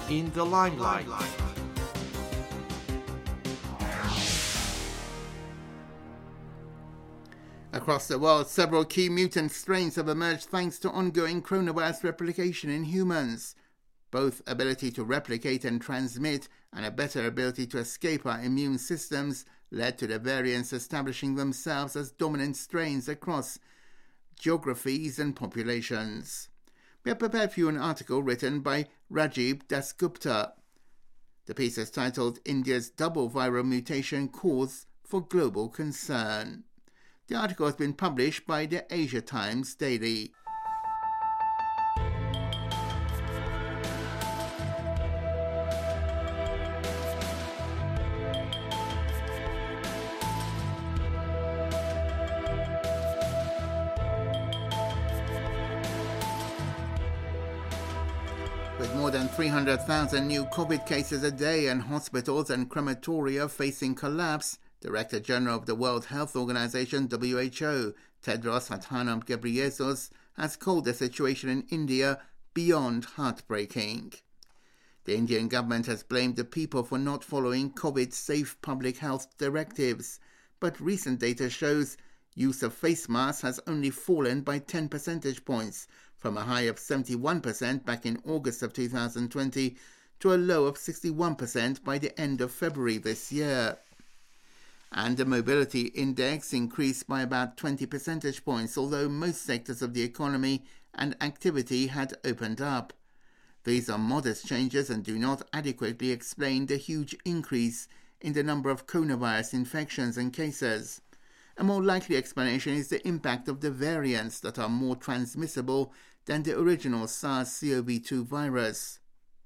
in the limelight. Across the world, several key mutant strains have emerged thanks to ongoing coronavirus replication in humans. Both ability to replicate and transmit and a better ability to escape our immune systems led to the variants establishing themselves as dominant strains across geographies and populations. We have prepared for you an article written by Rajiv Dasgupta. The piece is titled India's Double Viral Mutation Cause for Global Concern. The article has been published by the Asia Times Daily. With more than 300,000 new COVID cases a day and hospitals and crematoria facing collapse, Director General of the World Health Organization (WHO), Tedros Adhanom Ghebreyesus, has called the situation in India beyond heartbreaking. The Indian government has blamed the people for not following COVID-safe public health directives, but recent data shows use of face masks has only fallen by 10 percentage points, from a high of 71% back in August of 2020 to a low of 61% by the end of February this year. And the mobility index increased by about 20 percentage points, although most sectors of the economy and activity had opened up. These are modest changes and do not adequately explain the huge increase in the number of coronavirus infections and cases. A more likely explanation is the impact of the variants that are more transmissible than the original SARS-CoV-2 virus.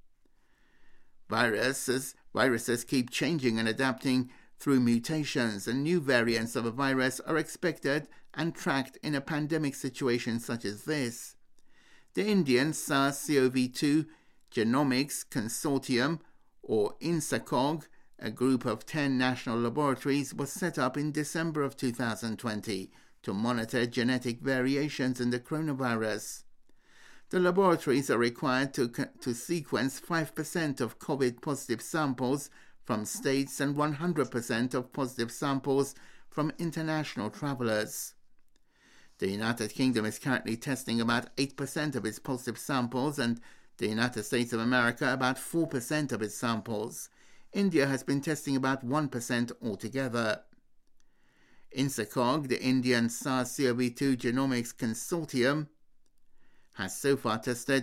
Viruses keep changing and adapting through mutations, and new variants of a virus are expected and tracked in a pandemic situation such as this. The Indian SARS-CoV-2 Genomics Consortium, or INSACOG, a group of 10 national laboratories, was set up in December of 2020 to monitor genetic variations in the coronavirus. The laboratories are required to sequence 5% of COVID-positive samples from states and 100% of positive samples from international travelers. The United Kingdom is currently testing about 8% of its positive samples, and the United States of America about 4% of its samples. India has been testing about 1% altogether. INSACOG, the Indian SARS-CoV-2 Genomics Consortium, has so far tested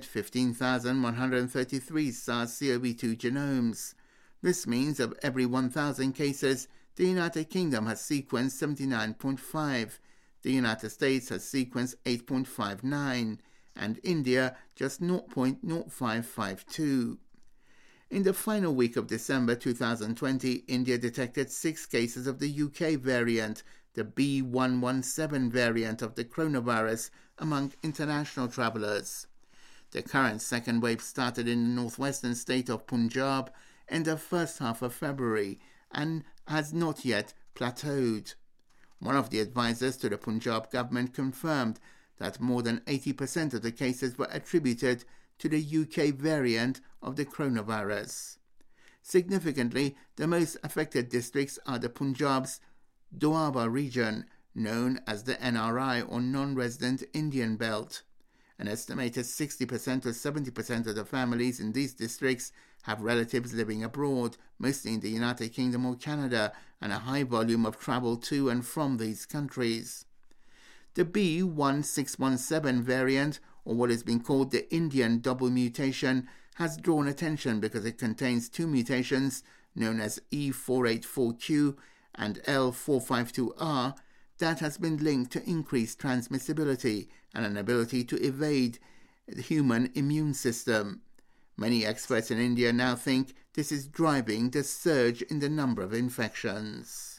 15,133 SARS-CoV-2 genomes. This means of every 1,000 cases, the United Kingdom has sequenced 79.5, the United States has sequenced 8.59, and India just 0.0552. In the final week of December 2020, India detected 6 cases of the UK variant, the B.1.1.7 variant of the coronavirus, among international travellers. The current second wave started in the northwestern state of Punjab in the first half of February and has not yet plateaued. One of the advisors to the Punjab government confirmed that more than 80% of the cases were attributed to the UK variant of the coronavirus. Significantly, the most affected districts are the Punjab's Doaba region, known as the NRI or non-resident Indian belt. An estimated 60% to 70% of the families in these districts have relatives living abroad, mostly in the United Kingdom or Canada, and a high volume of travel to and from these countries. The B.1.617 variant, or what has been called the Indian double mutation, has drawn attention because it contains 2 mutations known as E484Q and L452R that has been linked to increased transmissibility and an ability to evade the human immune system. Many experts in India now think this is driving the surge in the number of infections.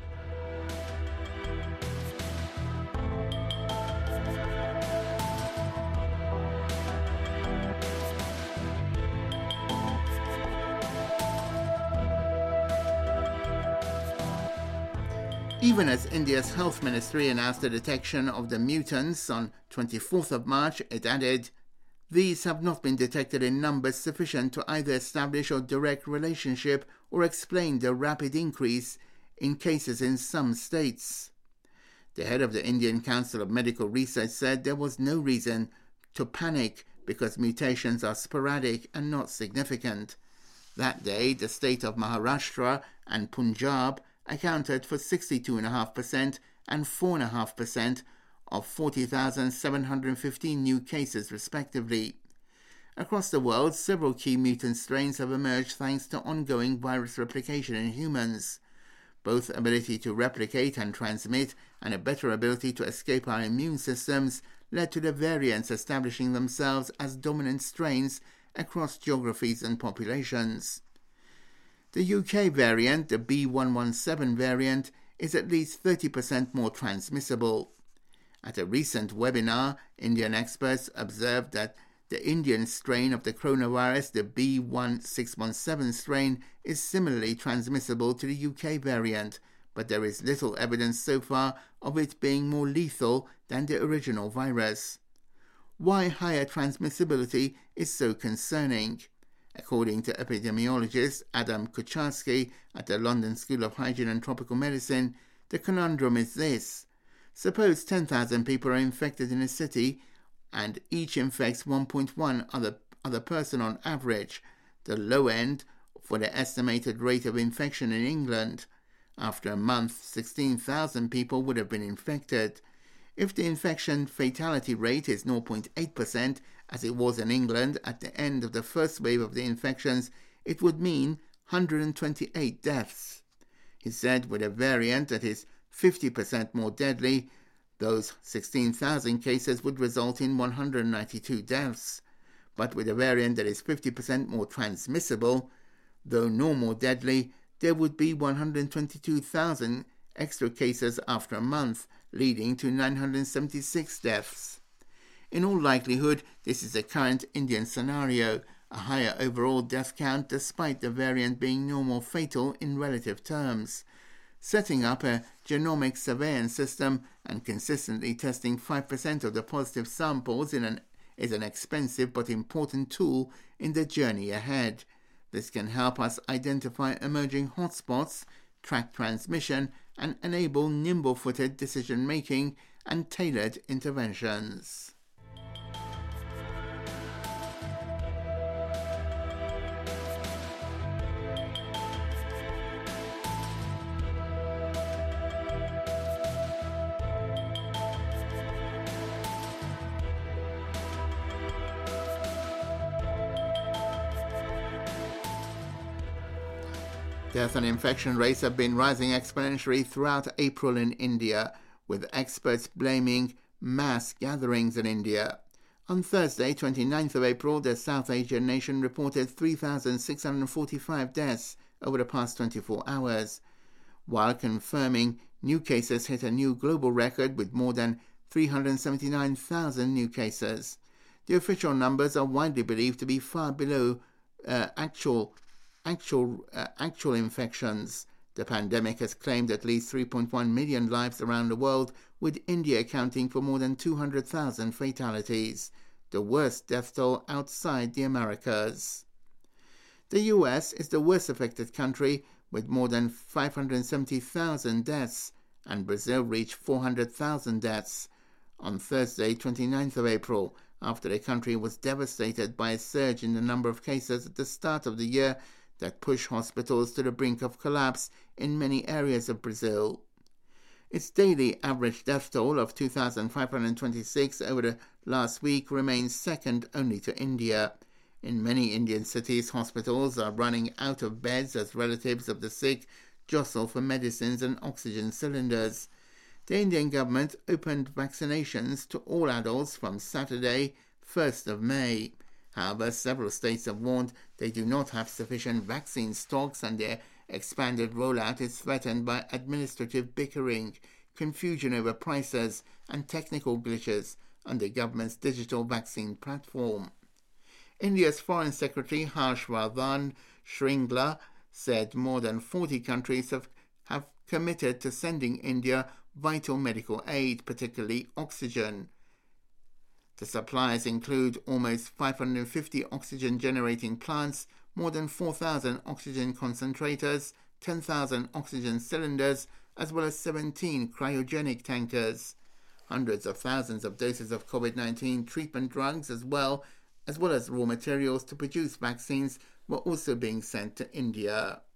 Even as India's health ministry announced the detection of the mutants on 24th of March, it added, These have not been detected in numbers sufficient to either establish a direct relationship or explain the rapid increase in cases in some states. The head of the Indian Council of Medical Research said there was no reason to panic because mutations are sporadic and not significant. That day, the state of Maharashtra and Punjab accounted for 62.5% and 4.5% of 40,715 new cases, respectively. Across the world, several key mutant strains have emerged thanks to ongoing virus replication in humans. Both ability to replicate and transmit and a better ability to escape our immune systems led to the variants establishing themselves as dominant strains across geographies and populations. The UK variant, the B117 variant, is at least 30% more transmissible. At a recent webinar, Indian experts observed that the Indian strain of the coronavirus, the B1617 strain, is similarly transmissible to the UK variant, but there is little evidence so far of it being more lethal than the original virus. Why higher transmissibility is so concerning? According to epidemiologist Adam Kucharski at the London School of Hygiene and Tropical Medicine, the conundrum is this. Suppose 10,000 people are infected in a city and each infects 1.1 other person on average, the low end for the estimated rate of infection in England. After a month, 16,000 people would have been infected. If the infection fatality rate is 0.8%, as it was in England at the end of the first wave of the infections, it would mean 128 deaths. He said with a variant that is 50% more deadly, those 16,000 cases would result in 192 deaths. But with a variant that is 50% more transmissible, though no more deadly, there would be 122,000 extra cases after a month, leading to 976 deaths. In all likelihood, this is the current Indian scenario, a higher overall death count despite the variant being no more fatal in relative terms. Setting up a genomic surveillance system and consistently testing 5% of the positive samples is an expensive but important tool in the journey ahead. This can help us identify emerging hotspots, track transmission, and enable nimble-footed decision-making and tailored interventions. Death and infection rates have been rising exponentially throughout April in India, with experts blaming mass gatherings in India. On Thursday, 29th of April, the South Asian nation reported 3,645 deaths over the past 24 hours, while confirming new cases hit a new global record with more than 379,000 new cases. The official numbers are widely believed to be far below actual infections. The pandemic has claimed at least 3.1 million lives around the world, with India accounting for more than 200,000 fatalities, the worst death toll outside the Americas. The US is the worst affected country, with more than 570,000 deaths, and Brazil reached 400,000 deaths on Thursday, 29th of April, after the country was devastated by a surge in the number of cases at the start of the year that pushed hospitals to the brink of collapse in many areas of Brazil. Its daily average death toll of 2,526 over the last week remains second only to India. In many Indian cities, hospitals are running out of beds as relatives of the sick jostle for medicines and oxygen cylinders. The Indian government opened vaccinations to all adults from Saturday, 1st of May. However, several states have warned they do not have sufficient vaccine stocks, and their expanded rollout is threatened by administrative bickering, confusion over prices, and technical glitches on the government's digital vaccine platform. India's Foreign Secretary Harshvardhan Shringla said more than 40 countries have committed to sending India vital medical aid, particularly oxygen. The supplies include almost 550 oxygen-generating plants, more than 4,000 oxygen concentrators, 10,000 oxygen cylinders, as well as 17 cryogenic tankers. Hundreds of thousands of doses of COVID-19 treatment drugs as well as raw materials to produce vaccines were also being sent to India.